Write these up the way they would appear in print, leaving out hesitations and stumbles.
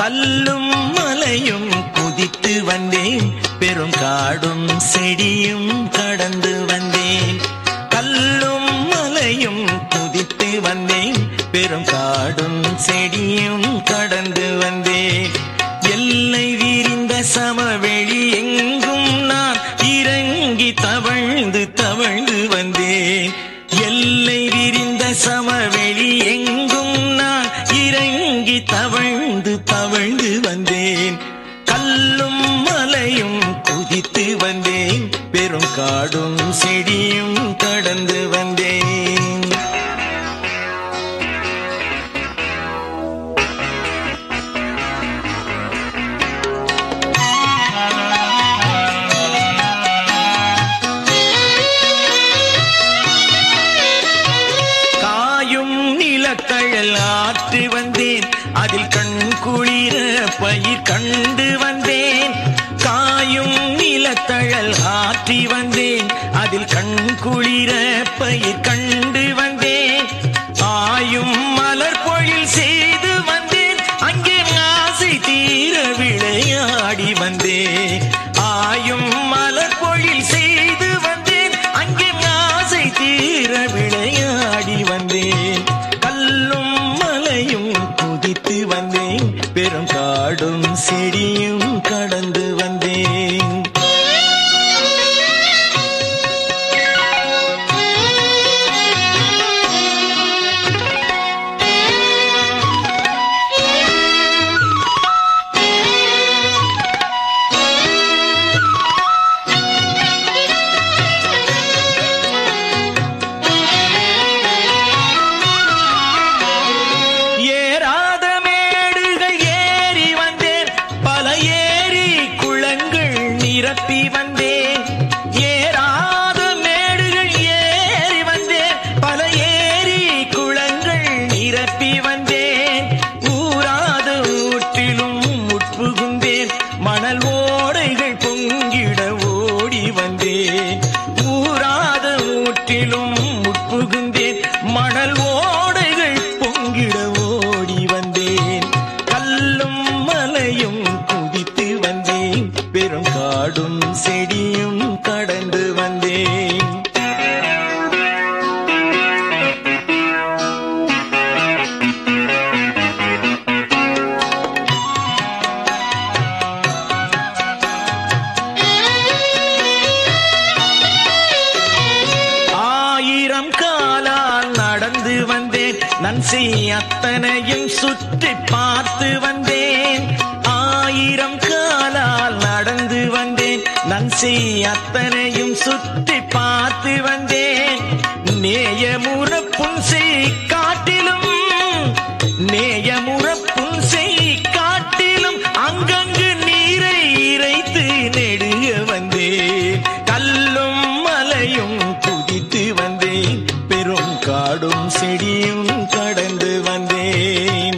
கல்லும் மலையும் குதித்து வந்தேன், பெரும் காடும் செடியும் கடந்து வந்தேன். கல்லும் மலையும் குதித்து வந்தேன், பெரும் காடும் செடியும் கடந்து வந்தேன். எல்லை விரிந்த சமவெளி எங்கும் நான் இறங்கி தவழ்ந்து தவழ்ந்து வந்தேன். எல்லை விரிந்த சமவெளி எங்கும் நான் இறங்கி தவழ்ந்து தவழ்ந்து வந்தேன். கல்லும் மலையும் குதித்து வந்தேன், பெரும் காடும் செடியும் கடந்து வந்தேன். நிலக்கழல் ஆற்று வந்தேன், அதில் கண் குளிர பயிர் கண்டு வந்தேன். காயும் நிலத்தழல் ஆற்றி வந்தேன், அதில் கண் குளிர பயிர் கண்டு வந்தேன். ஆயும் மலர் பொழில் செய்து வந்தேன், அங்கே ஆசை தீர விளையாடி வந்தேன். ஆயும் மலர் பொழில் செய்து வந்தேன், அங்கே ஆசை தீர விளையாடி வந்தேன். கல்லும் மலையும் குதித்து வந்தேன், பெரும் காடும் செடியும் கடந்து வந்தேன். நிரப்பி வந்தேன், ஏறாத மேடுகள் ஏறி வந்தேன், பல ஏரி குளங்கள் நிரப்பி வந்தேன். ஊராத ஊற்றிலும் உட்புகுந்தேன், மணல் ஓடைகள் பொங்கிட ஓடி வந்தேன். ஊராத ஊற்றிலும் உட்புகுந்தேன், மணல் ஓடைகள் பொங்கிட ஓடி வந்தேன். கல்லும் மலையும் குதித்து வந்தேன், பெரும் காடும் செடியும் கடந்து வந்தேன். ஆயிரம் காலால் நடந்து வந்தேன், நன்சை அத்தனையும் சுற்றி பார்த்து வந்தேன். ஆயிரம் காலால் நடந்து வந்தேன், நன்சை அத்தனையும் சுற்றி பார்த்து வந்தேன். நேயமுற புன்சை காட்டிலும், நேயமுற புன்சை காட்டிலும் அங்கங்கு நீரை இறைத்து நெடுக வந்தேன். கல்லும் மலையும் குதித்து வந்தேன், பெரும் காடும் செடியும் கடந்து வந்தேன்.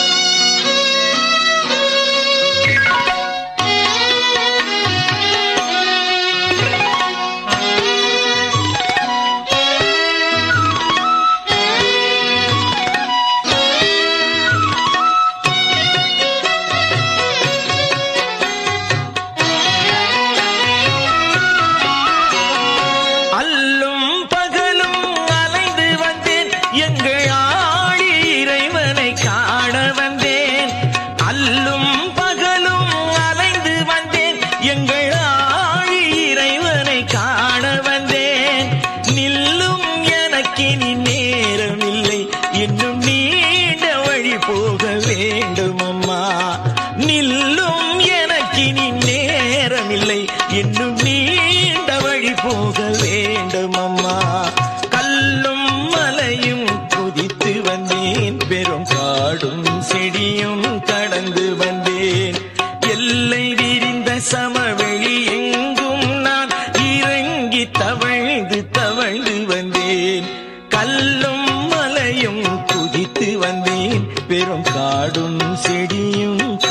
அல்லும் பகலும் அலைந்து வந்தேன், எங்கள் ஆழி இறைவனை காண வந்தேன். அல்லும் பகலும் அலைந்து வந்தேன், எங்கள் ஆழி இறைவனை காண வந்தேன். நில்லும் எனக்கினி நேரமில்லை, இன்னும் நீண்ட வழி போக வேண்டும் அம்மா. நில்லும் எனக்கினி நேரமில்லை, இன்னும் நீண்ட வழி போக வேண்டும் அம்மா. கல்லும் மலையும் குதித்து வந்தேன், பெரும் காடும் செடியும் கடந்து வந்தேன். எல்லை விரிந்த சமவெளி எங்கும் நான் இறங்கி தவழ்ந்து தவழ்ந்து வந்தேன். கல்லும் மலையும் குதித்து வந்தேன், பெரும் காடும் செடியும்